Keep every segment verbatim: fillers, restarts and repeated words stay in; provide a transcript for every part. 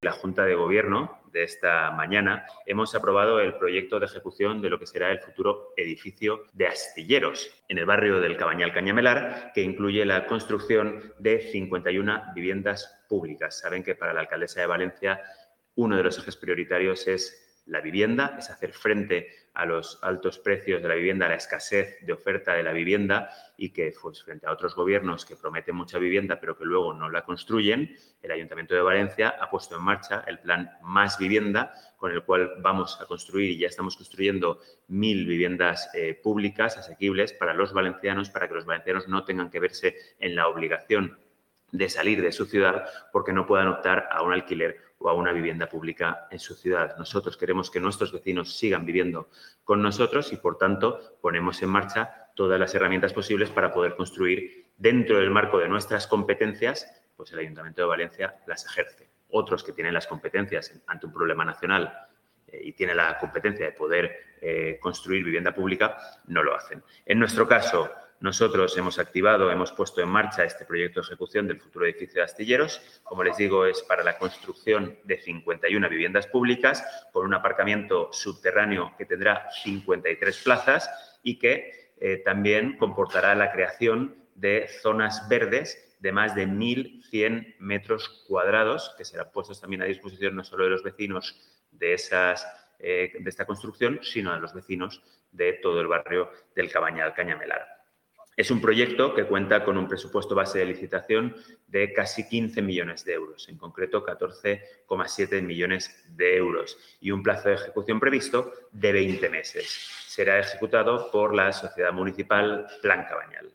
la Junta de Gobierno de esta mañana hemos aprobado el proyecto de ejecución de lo que será el futuro edificio de Astilleros, en el barrio del Cabañal Cañamelar, que incluye la construcción de cincuenta y una viviendas públicas. Saben que para la alcaldesa de Valencia uno de los ejes prioritarios es la vivienda, es hacer frente a los altos precios de la vivienda, a la escasez de oferta de la vivienda y que, pues, frente a otros gobiernos que prometen mucha vivienda pero que luego no la construyen, el Ayuntamiento de Valencia ha puesto en marcha el plan Más Vivienda, con el cual vamos a construir y ya estamos construyendo mil viviendas eh, públicas asequibles para los valencianos, para que los valencianos no tengan que verse en la obligación de salir de su ciudad porque no puedan optar a un alquiler o a una vivienda pública en su ciudad. Nosotros queremos que nuestros vecinos sigan viviendo con nosotros y, por tanto, ponemos en marcha todas las herramientas posibles para poder construir dentro del marco de nuestras competencias, pues el Ayuntamiento de Valencia las ejerce. Otros que tienen las competencias ante un problema nacional eh, y tienen la competencia de poder eh, construir vivienda pública, no lo hacen. En nuestro caso, nosotros hemos activado, hemos puesto en marcha este proyecto de ejecución del futuro edificio de Astilleros. Como les digo, es para la construcción de cincuenta y una viviendas públicas con un aparcamiento subterráneo que tendrá cincuenta y tres plazas y que eh, también comportará la creación de zonas verdes de más de mil cien metros cuadrados, que serán puestos también a disposición no solo de los vecinos de, esas, eh, de esta construcción, sino de los vecinos de todo el barrio del Cabañal Cañamelar. Es un proyecto que cuenta con un presupuesto base de licitación de casi quince millones de euros, en concreto catorce coma siete millones de euros y un plazo de ejecución previsto de veinte meses. Será ejecutado por la Sociedad Municipal Plan Cabañal.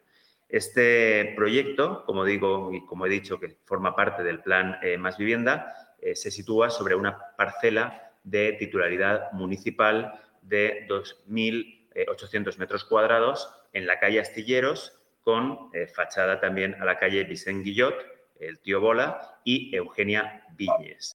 Este proyecto, como digo y como he dicho, que forma parte del Plan eh, Más Vivienda, eh, se sitúa sobre una parcela de titularidad municipal de dos mil ochocientos metros cuadrados en la calle Astilleros, con eh, fachada también a la calle Vicent Guillot, el Tío Bola y Eugenia Viñes.